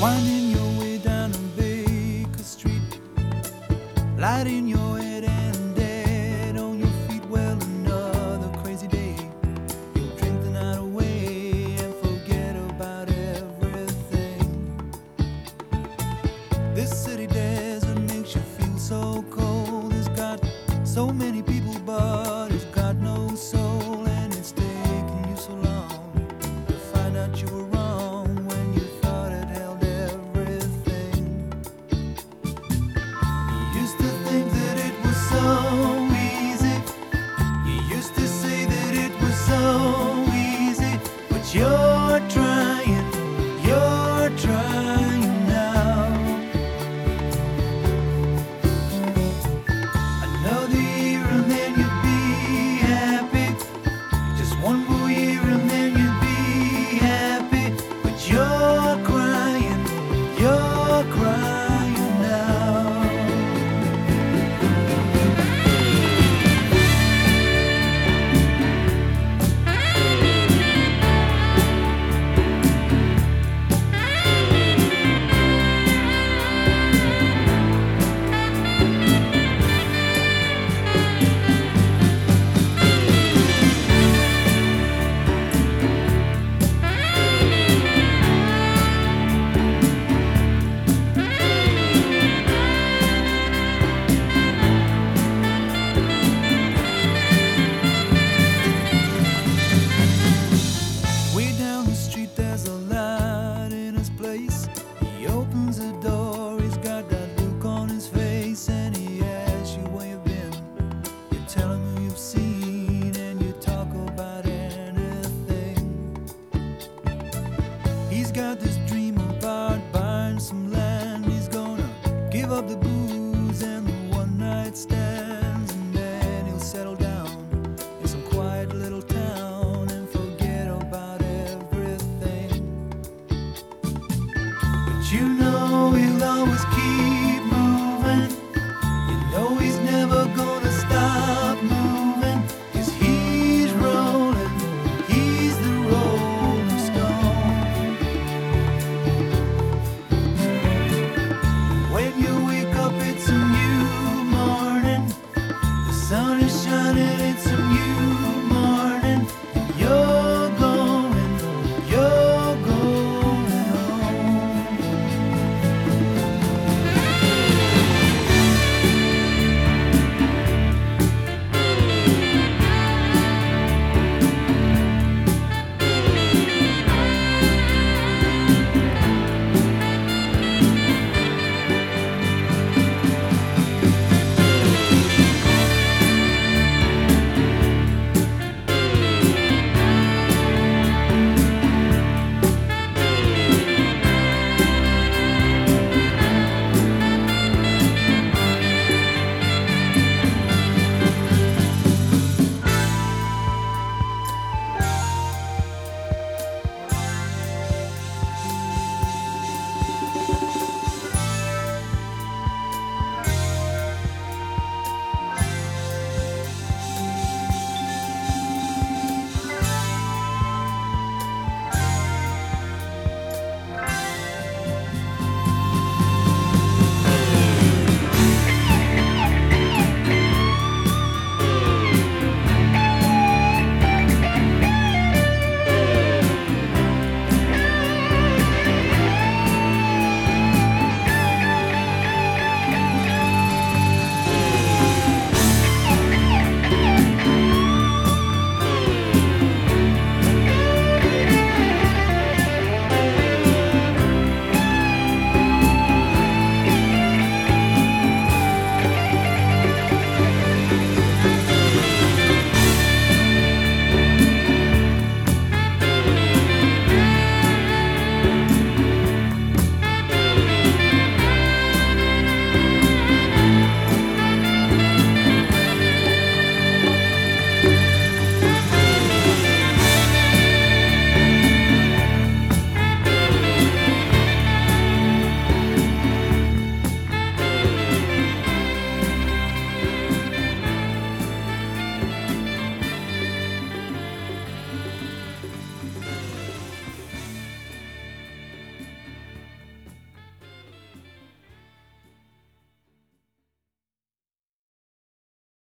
Winding your way down on Baker Street, light in your head and dead on your feet. Well, another crazy day. You'll drink the night away and forget about everything. This city desert makes you feel so cold. It's got so many people, but it's got no soul. And it's taken you so long to find out you were wrong when you thought it held everything. You used to think that it was so easy. You used to say that it was so easy. But you're trying now. Another year and then you'd be happy. Just one more year and then you'd be happy. But you're crying now. Way down the street there's a light in his place. He opens the door, he's got that look on his face, and he asks you where you've been. You tell him who you've seen, and you talk about anything. He's got this dream about buying some land. He's gonna give up the booze and the one night stands, and then he'll settle down in some quiet little town and forget about everything. But you know he'll always keep moving.